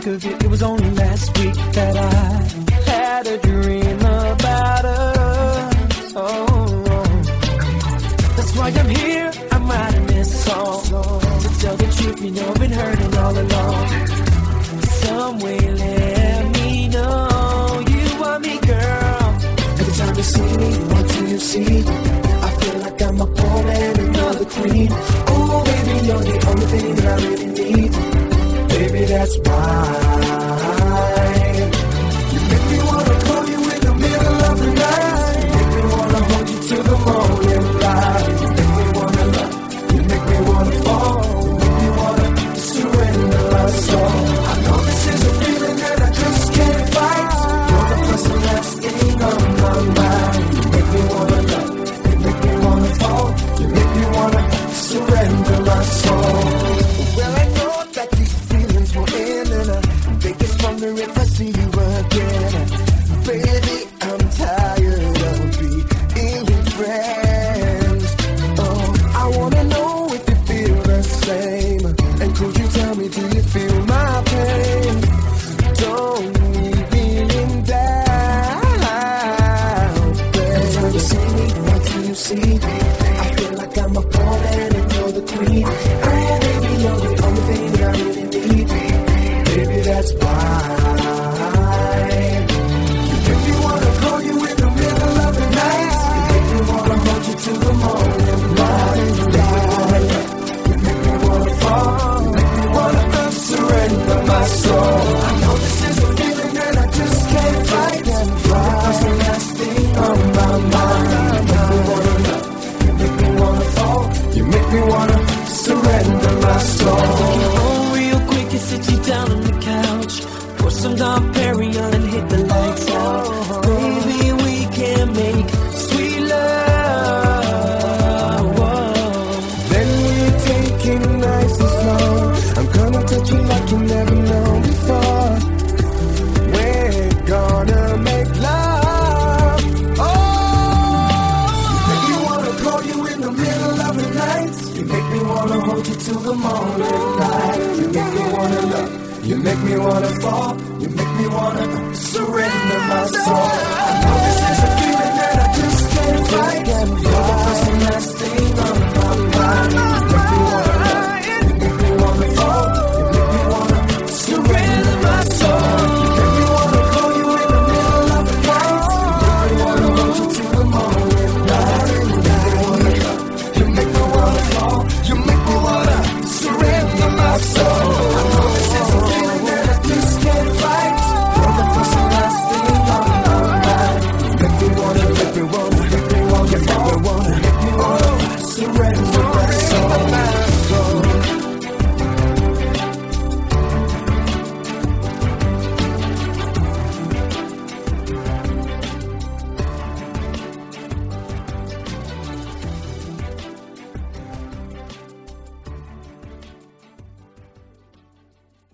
of it. It was only last week that I had a dream about us. That's why I'm here, I'm writing this song to tell the truth, you know I've been hurting all along. Some way let me know you want me, girl. Every time you see me, what do you see? I feel like I'm a pawn and you're the queen. Oh baby, you're the only thing that I really need. Baby, that's why you make me wanna call you in the middle of the night. You make me wanna hold you till the morning light. You make me wanna love, you make me wanna fall. You make me wanna surrender my soul. I know this is a feeling that I just can't fight. You're the first and last thing on my mind. You make me wanna love, you make me wanna fall. You make me wanna surrender my soul. Well, I know that these feelings will end, and I just wonder if I see you again. Baby, I'm tired of being friends. Oh, I wanna know if you feel the same. And could you tell me, do you feel my pain? Don't leave me in doubt, baby. Every time you see me, what do you see? I feel like I'm a pawn and you're the queen. Oh, baby, you're the only thing that I really need. Baby, that's why you make me wanna call you in the middle of the night. You make me wanna hold you till the morning light. You make me wanna fall. You make me wanna surrender my soul. I know this is a feeling that I just can't fight. That's the last thing on my mind. You make me wanna love. You make me wanna fall. You make me wanna surrender my soul. Real quick and sit you down on the couch. Pour some Dom Perignon and hit the lights out. Baby, we can make sweet love. Whoa. Then we take it nice and slow. I'm gonna touch you like you never known before. We're gonna make love. Oh, you make me wanna call you in the middle of the night. You make me wanna hold you till the morning light. You make me wanna love. You make me wanna fall. You make me wanna surrender my soul. I know this is a feeling that I just can't fight.